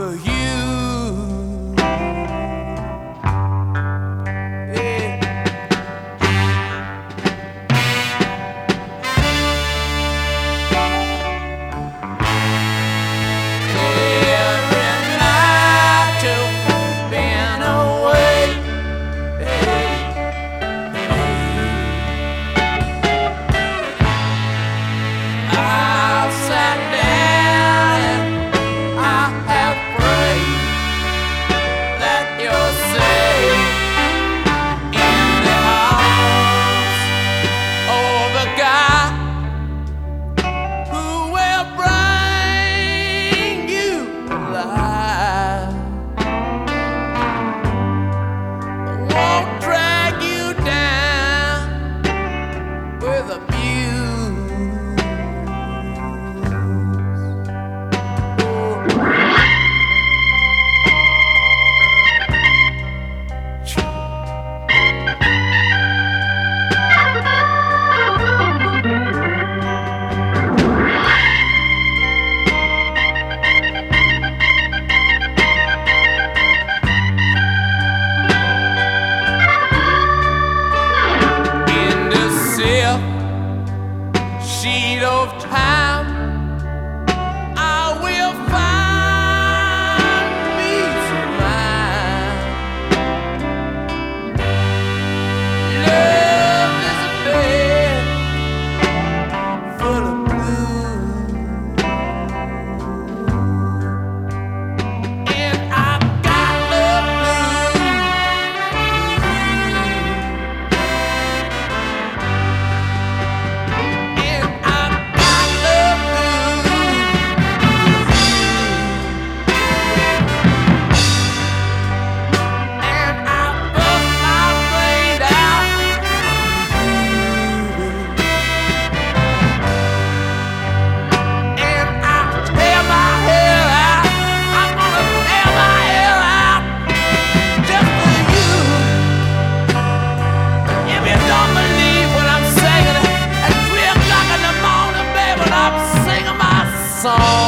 for you. Yeah. Every night you've been away. I've sat down and I have prayed that you're safe in the arms of a guy who will bring you alive, won't drag you down with abuse. In the silk sheet of time, I will find me some mine. Love is a bed full of blue, and I got love blue. And I got love blue. And I bust my brain out. And I tear my hair out. I'm gonna tear my hair out just for you. If you don't believe what I'm saying, at 3 o'clock in the morning, baby, I'm singing my song.